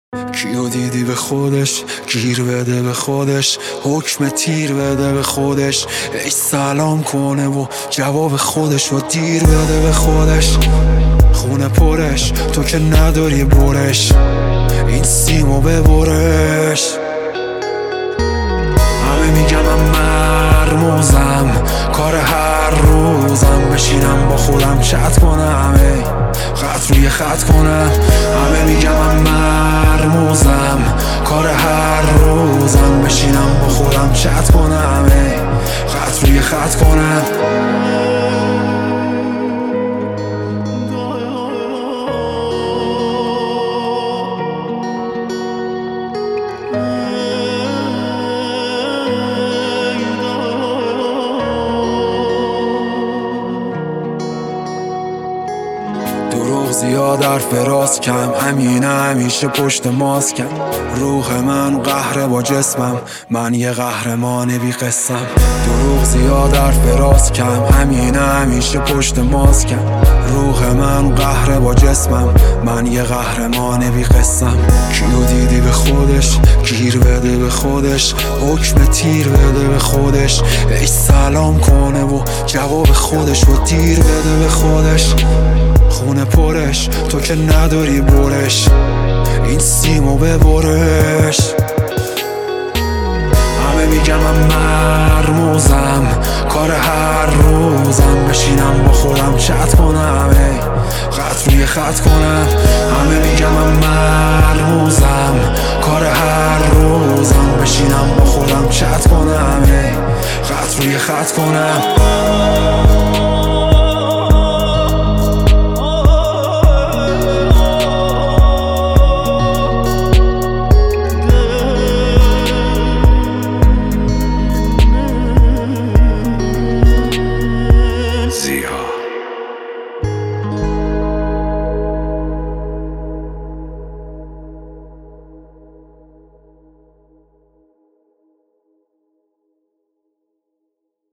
کیو دیدی به خودش گیر بده، به خودش حکم تیر بده، به خودش ای سلام کنه و جواب خودش رو دیر بده، به خودش خونه پرش تو که نداری برش، این سیمو ببرش. همه میگم من مرموزم، کار هر روزم بشینم با خودم چت کنم، ای خط روی خط کنم. همه میگم من مرموزم، کار هر روزم بشینم با خودم چت کنم، ای خط روی خط کنم. دروغ زیاد حرف راست کم، همینه همیشه پشت ماسکم. روح من قهره با جسمم، من یه قهرمان بی قسم. دروغ زیاد حرف راست کم، همینه همیشه پشت ماسکم. روح من قهره با جسمم، من یه قهرمان بی قسم. کیو دیدی به خودش گیر بده، به خودش حکم تیر بده، به خودش ای سلام کنه و جواب خودش رو دیر بده، به خودش خونه پرش تو که نداری برش، این سیمو ببرش. همه میگم من مرموزم، کار هر روزم بشینم با خودم چت کنم، ای خط روی خط کنم. همه میگم من مرموزم، کار هر روزم بشینم با خودم چت کنم، ای خط روی خط کنم.